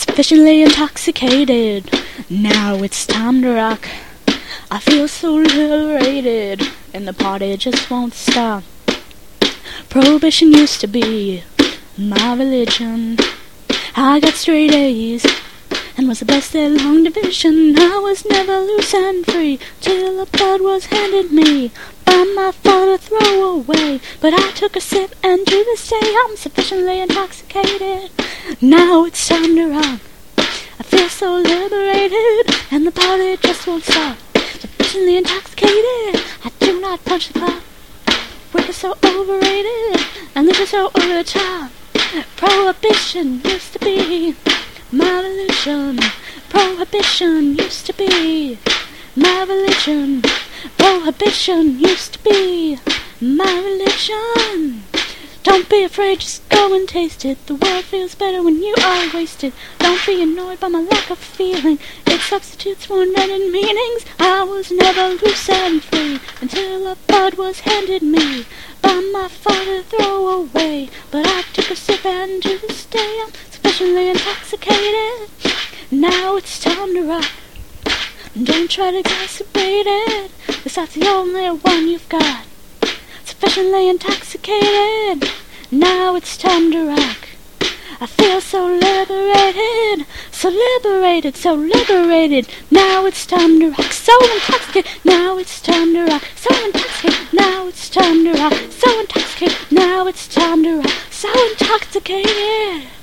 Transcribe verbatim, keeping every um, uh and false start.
sufficiently intoxicated. Now it's time to rock. I feel so liberated, and the party just won't stop. Prohibition used to be my religion. I got straight A's and was the best at long division. I was never loose and free till a bud was handed me by my father to throw away. But I took a sip, and to this day I'm sufficiently intoxicated. Now it's time to rock. I feel so liberated, and the party just won't stop. Sufficiently intoxicated, I do not punch the clock. Work is so overrated, and liquor so over the top. Prohibition used to be my religion. Prohibition used to be my religion. Prohibition used to be my religion. Don't be afraid, just go and taste it. The world feels better when you are wasted. Don't be annoyed by my lack of feeling. It substitutes for invented meanings. I was never loose and free until a bud was handed me by my father to throw away. But I took a sip, and to this day I'm sufficiently intoxicated. Now it's time to rock. Don't try to exacerbate it, 'cause that's the only one you've got. Sufficiently intoxicated, now it's time to rock. I feel so liberated, so liberated, so liberated. Now it's time to rock. So intoxicated, now it's time to rock. So intoxicated, now it's time to rock. So intoxicated, now it's time to rock. So intoxicated.